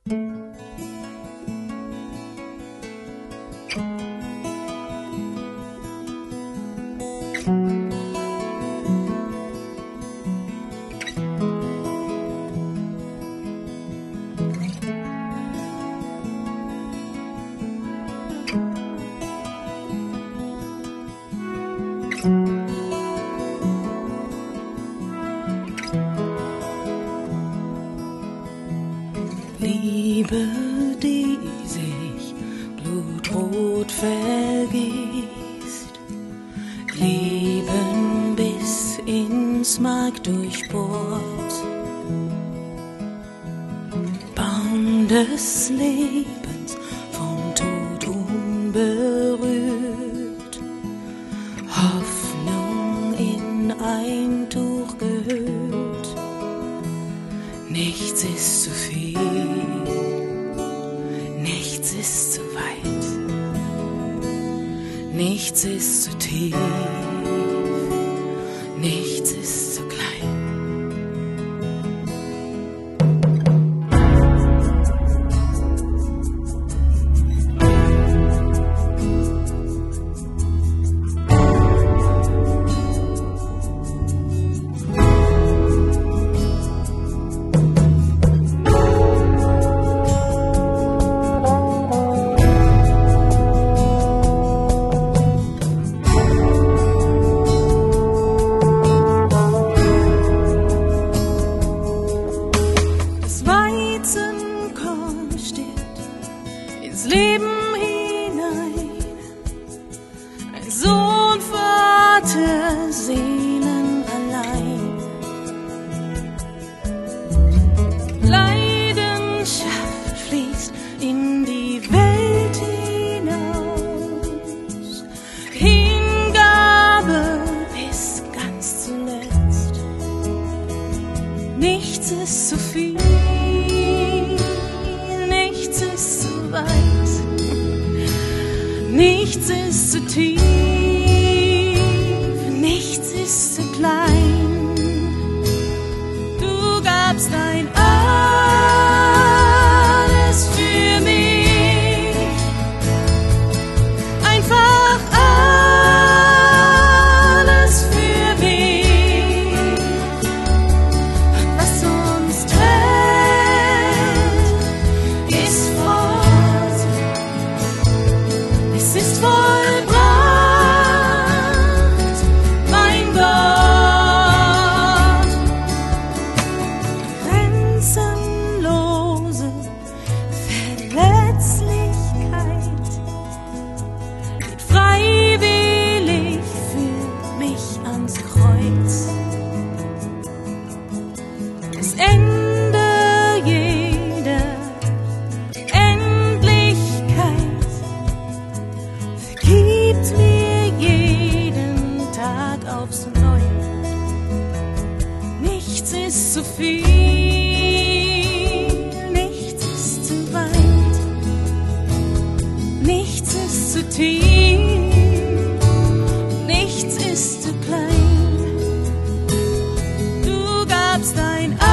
Liebe, die sich blutrot vergießt, Leben bis ins Mark durchbohrt, Baum des Lebens vom Tod unberührt, Hoffnung in ein Tuch gehüllt, nichts ist zu viel, nichts ist zu weit, nichts ist zu tief, nichts ist zu klein. Leben hinein, ein Sohn, Vater, Seelen allein. Leidenschaft fließt in die Welt hinaus, Hingabe bis ganz zuletzt. Nichts ist zu viel, nichts ist zu weit, nichts ist zu tief, nichts ist zu klein. Du gabst dein Alles für mich, einfach alles für mich. Was uns trennt, ist fort, es ist vollbracht, mein Gott. Grenzenlose Verletzlichkeit geht freiwillig für mich ans Kreuz. Das Ende jeder Endlichkeit vergibt mir jeden Tag aufs Neue. Nichts ist zu viel, nichts ist zu weit, nichts ist zu tief, nichts ist zu klein. Du gabst dein